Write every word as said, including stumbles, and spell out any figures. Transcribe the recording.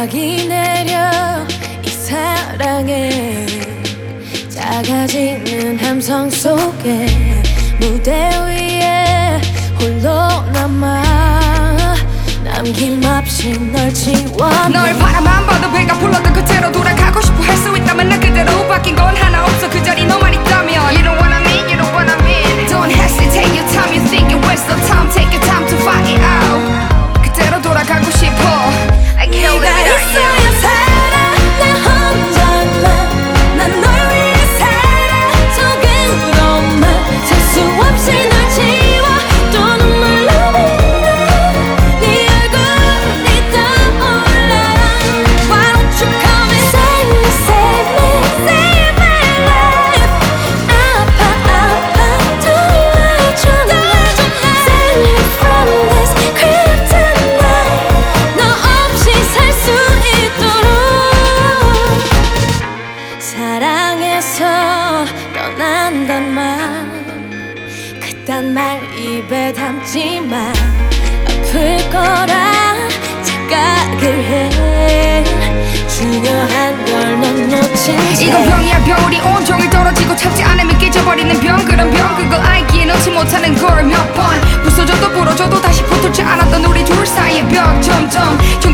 막이 내려 이 사랑에 작아지는 함성 속에 무대 위에 홀로 남아 남김없이 널 지워 널 바라만 봐도 배가 불러도 그대로 돌아가고 싶어. 할 수 있다면 나 그대로 바뀐 건 하나 없어. 그 자리 너만 있다면 You know what I mean, you know what I mean. Don't hesitate your time, you think you waste the time. Take your time to find it out. 그대로 돌아가고 싶어. I can't live without you. 살아 나 혼자만 난 널 위해 살아 속으로만 셀 수 없이 널 지워 또 눈물로 빛나 네 얼굴이 떠올라 Why don't you come and save me, save me, save my life 아파 아파 돌려줘 날 Save me from this kryptonite 너 없이 살 수 있도록 사랑해서 떠난단 말 그딴 말 입에 담지 마 아플 거라 착각을 해 중요한 걸 넌 놓친 채 이건 병이야 병우리 온종일 떨어지고 참지 않으면 깨져버리는 병 그런 병 그걸 알기에 넣지 못하는 걸 몇 번 부서져도 부러져도 다시 붙을지 않았던 우리 둘 사이의 벽 점점